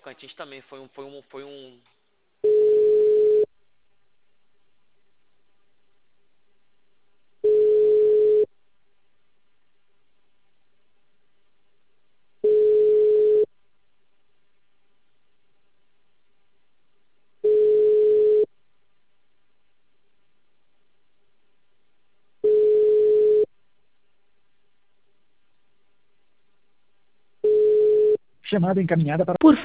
Tocantins também foi um. Chamada encaminhada para... Por